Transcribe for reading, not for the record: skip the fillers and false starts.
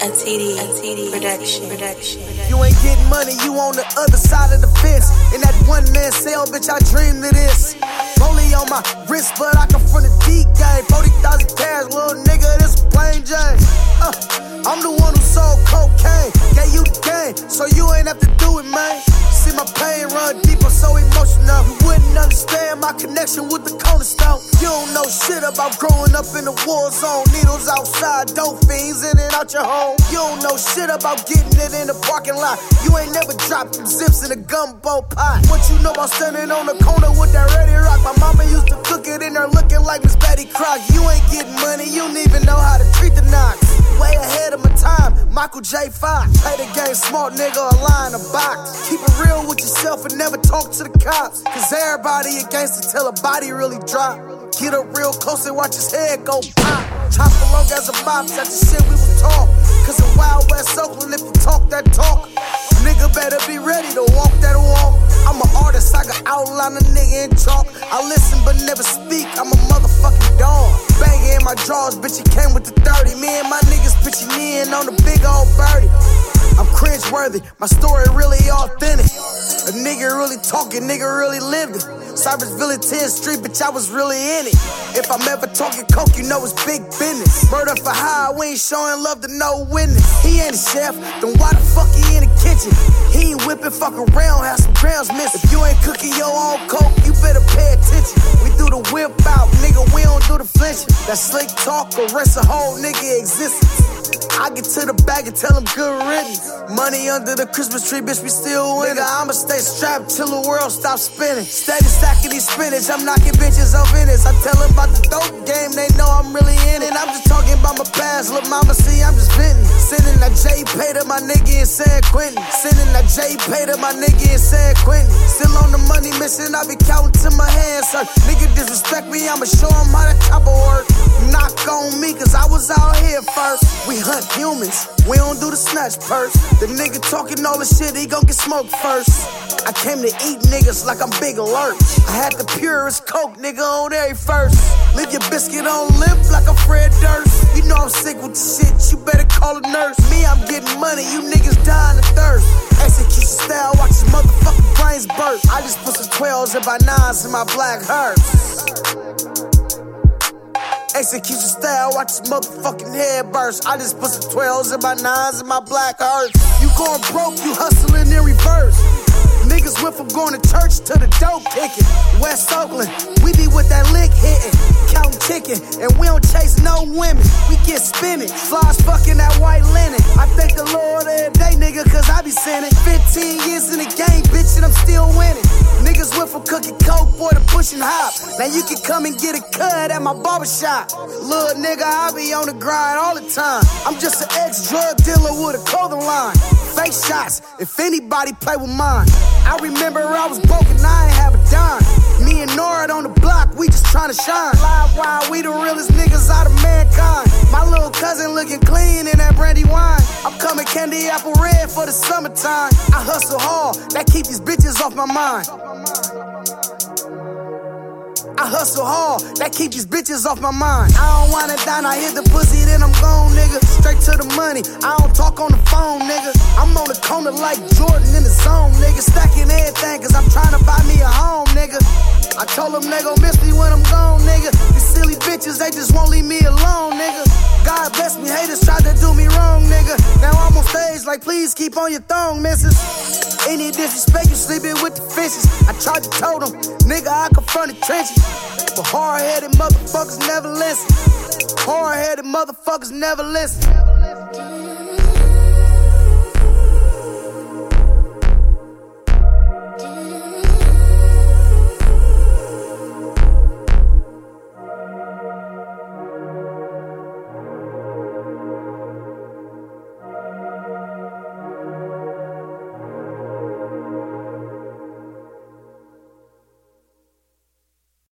TD production. You ain't getting money, you on the other side of the fence. In that one-man cell, bitch, I dreamed of this. Rollie on my wrist, but I come from the deep game. 40,000 cash, little nigga, this plain Jane. I'm the one who sold cocaine, gave you the game, so you ain't have to do it, man. See my pain run deep, I'm so emotional. You wouldn't understand my connection with the cornerstone. You don't know shit about growing up in the war zone. Needles outside, dope fiends in and out your home. You don't know shit about getting it in the parking lot. You ain't never dropped them zips in a gumbo pot. What you know about standing on the corner with that Ready Rock? My mama used to cook it in there looking like Miss Betty Crock. You ain't getting money, you don't even know how to treat the knocks. Way ahead of my time, Michael J. Fox. Play the game smart, nigga, a lie in a box. Keep it real with yourself and never talk to the cops. Cause everybody against it till a body really drop. Get up real close and watch his head go pop. Chop along as a mop, that's the shit we was taught. Cause in Wild West Oakland, if you talk that talk, nigga better be ready to walk that walk. I'm an artist, I can outline a nigga in chalk. I listen but never speak, I'm a motherfucking dog. Banging in my drawers, bitch, it came with the 30. Me and my niggas pitching in on the big old birdie. I'm cringe-worthy, my story really authentic. A nigga really talking, nigga really lived it. Cybersville 10th Street, bitch, I was really in it. If I'm ever talking coke, you know it's big business. Murder for hire, we ain't showing love to no witness. He ain't a chef, then why the fuck he in the kitchen? He ain't whipping, fuck around, have some grams missing. If you ain't cooking your own coke, you better pay attention. We do the whip out, nigga, we don't do the flinching. That slick talk arrests a whole nigga existence. I get to the bag and tell them good riddance. Money under the Christmas tree, bitch, we still winning. I'ma stay strapped till the world stops spinning. Steady stacking these spinach, I'm knocking bitches off in it. I tell them about the dope game, they know I'm really in it. I'm just talking about my past, look mama, see, I'm just venting. Sending that J-Pay to my nigga in San Quentin. Sending that J-Pay to my nigga in San Quentin. Still on the money mission, I be counting to my hands hurt. Nigga disrespect me, I'ma show him how the chopper work. Knock on me, cause I was out here first. We hunt humans, we don't do the snatch purse. The nigga talking all the shit, he gon' get smoked first. I came to eat niggas like I'm Big Alert. I had the purest coke, nigga, on every first. Leave your biscuit on limp like I'm Fred Durst. You know I'm sick with the shit, you better call a nurse. Me, I'm getting money, you niggas dying of thirst. Execution style, watch his motherfucking brains burst. I just put some 12s and by 9s in my black hearse. Execution style, watch his motherfucking head burst. I just put some 12s and by 9s in my black hearse. You going broke, you hustling in reverse. Niggas went from going to church to the dope kicking. West Oakland, we be with that lick hitting. Counting chicken, and we don't chase no women. We get spinning, flies fucking that white linen. I thank the Lord every day, nigga, cause I be sinning. 15 years in the game, bitch, and I'm still winning. Niggas went from cooking coke, boy, to pushing hop. Now you can come and get a cut at my barbershop. Little nigga, I be on the grind all the time. I'm just an ex-drug dealer with a clothing line. Fake shots, if anybody play with mine. I remember I was broke and I ain't have a dime. Me and Nord on the block, we just tryna shine. Live wild, we the realest niggas out of mankind. My little cousin looking clean in that brandy wine. I'm coming candy apple red for the summertime. I hustle hard, that keep these bitches off my mind. I hustle hard, that keep these bitches off my mind. I don't wanna dine, I hit the pussy, then I'm gone, nigga. Straight to the money, I don't talk on the phone, nigga. I'm on the corner like Jordan in the zone, nigga. Stacking everything, cause I'm trying to buy me a home, nigga. I told them they gon' miss me when I'm gone, nigga. These silly bitches, they just won't leave me alone, nigga. God bless me, haters tried to do me wrong, nigga. Now I'm on stage like, please keep on your thong, missus. Any disrespect, you sleeping with the fishes. I tried to tell them, nigga, I confront the trenches. But hard-headed motherfuckers never listen. Hard-headed motherfuckers never listen.